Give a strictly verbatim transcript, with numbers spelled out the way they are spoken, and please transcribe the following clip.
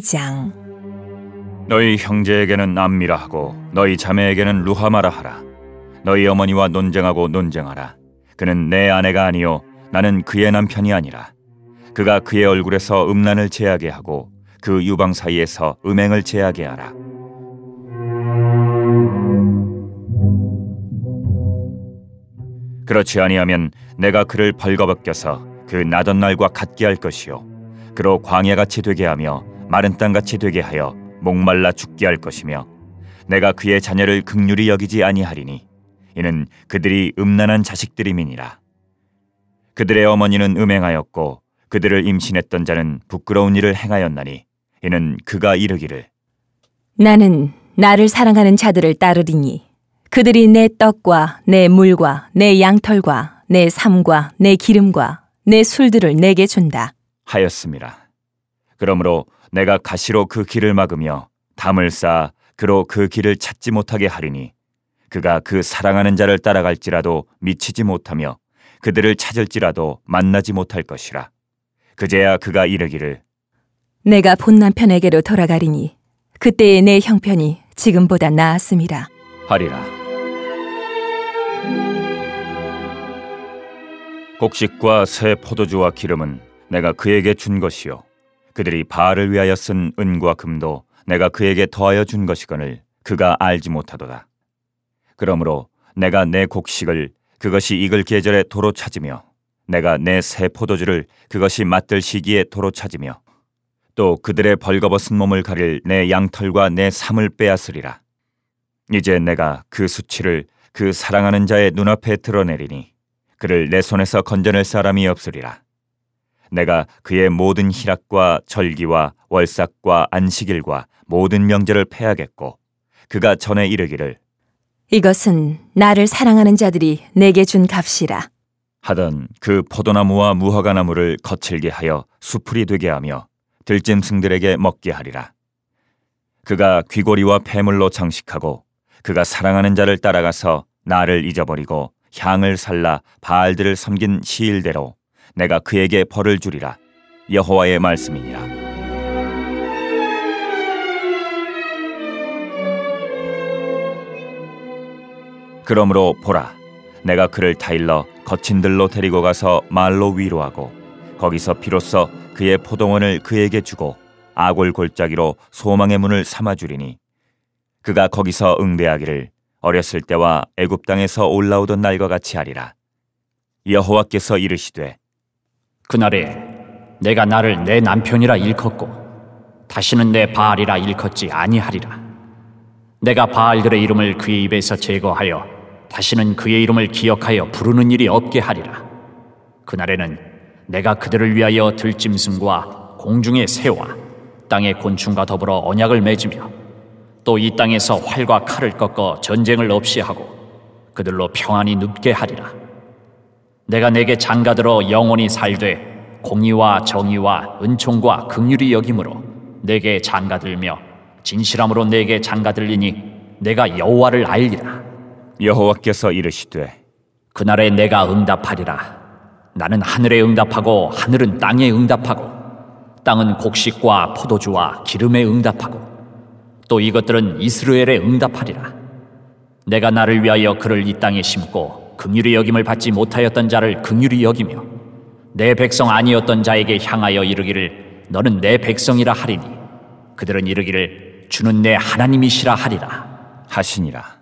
장. 너희 형제에게는 암미라 하고 너희 자매에게는 루하마라 하라. 너희 어머니와 논쟁하고 논쟁하라. 그는 내 아내가 아니요 나는 그의 남편이 아니라. 그가 그의 얼굴에서 음란을 제하게 하고 그 유방 사이에서 음행을 제하게 하라. 그렇지 아니하면 내가 그를 벌거벗겨서 그 나던 날과 같게 할 것이요 그로 광야같이 되게 하며 마른 땅같이 되게 하여 목말라 죽게 할 것이며 내가 그의 자녀를 긍휼히 여기지 아니하리니 이는 그들이 음란한 자식들임이니라. 그들의 어머니는 음행하였고 그들을 임신했던 자는 부끄러운 일을 행하였나니 이는 그가 이르기를 나는 나를 사랑하는 자들을 따르리니 그들이 내 떡과 내 물과 내 양털과 내 삶과 내 기름과 내 술들을 내게 준다 하였음이라. 그러므로 내가 가시로 그 길을 막으며 담을 쌓아 그로 그 길을 찾지 못하게 하리니 그가 그 사랑하는 자를 따라갈지라도 미치지 못하며 그들을 찾을지라도 만나지 못할 것이라. 그제야 그가 이르기를 내가 본 남편에게로 돌아가리니 그때의 내 형편이 지금보다 나았음이라 하리라. 곡식과 새 포도주와 기름은 내가 그에게 준 것이요 그들이 바알을 위하여 쓴 은과 금도 내가 그에게 더하여 준 것이거늘 그가 알지 못하도다. 그러므로 내가 내 곡식을 그것이 익을 계절에 도로 찾으며 내가 내 새 포도주를 그것이 맛들 시기에 도로 찾으며 또 그들의 벌거벗은 몸을 가릴 내 양털과 내 삶을 빼앗으리라. 이제 내가 그 수치를 그 사랑하는 자의 눈앞에 드러내리니 그를 내 손에서 건져낼 사람이 없으리라. 내가 그의 모든 희락과 절기와 월삭과 안식일과 모든 명절을 패하겠고 그가 전에 이르기를 이것은 나를 사랑하는 자들이 내게 준 값이라 하던 그 포도나무와 무화과나무를 거칠게 하여 수풀이 되게 하며 들짐승들에게 먹게 하리라. 그가 귀고리와 폐물로 장식하고 그가 사랑하는 자를 따라가서 나를 잊어버리고 향을 살라 바알들을 섬긴 시일대로 내가 그에게 벌을 주리라. 여호와의 말씀이니라. 그러므로 보라, 내가 그를 타일러 거친 들로 데리고 가서 말로 위로하고 거기서 비로소 그의 포도원을 그에게 주고 아골 골짜기로 소망의 문을 삼아주리니 그가 거기서 응대하기를 어렸을 때와 애굽 땅에서 올라오던 날과 같이 하리라. 여호와께서 이르시되 그날에 내가 나를 내 남편이라 일컫고 다시는 내 바알이라 일컫지 아니하리라. 내가 바알들의 이름을 그의 입에서 제거하여 다시는 그의 이름을 기억하여 부르는 일이 없게 하리라. 그날에는 내가 그들을 위하여 들짐승과 공중의 새와 땅의 곤충과 더불어 언약을 맺으며 또 이 땅에서 활과 칼을 꺾어 전쟁을 없이 하고 그들로 평안히 눕게 하리라. 내가 내게 장가들어 영원히 살되 공의와 정의와 은총과 긍휼히 여김으로 내게 장가들며 진실함으로 내게 장가들리니 내가 여호와를 알리라. 여호와께서 이르시되 그날에 내가 응답하리라. 나는 하늘에 응답하고 하늘은 땅에 응답하고 땅은 곡식과 포도주와 기름에 응답하고 또 이것들은 이스라엘에 응답하리라. 내가 나를 위하여 그를 이 땅에 심고 긍휼히 여김을 받지 못하였던 자를 긍휼히 여기며 내 백성 아니었던 자에게 향하여 이르기를 너는 내 백성이라 하리니 그들은 이르기를 주는 내 하나님이시라 하리라 하시니라.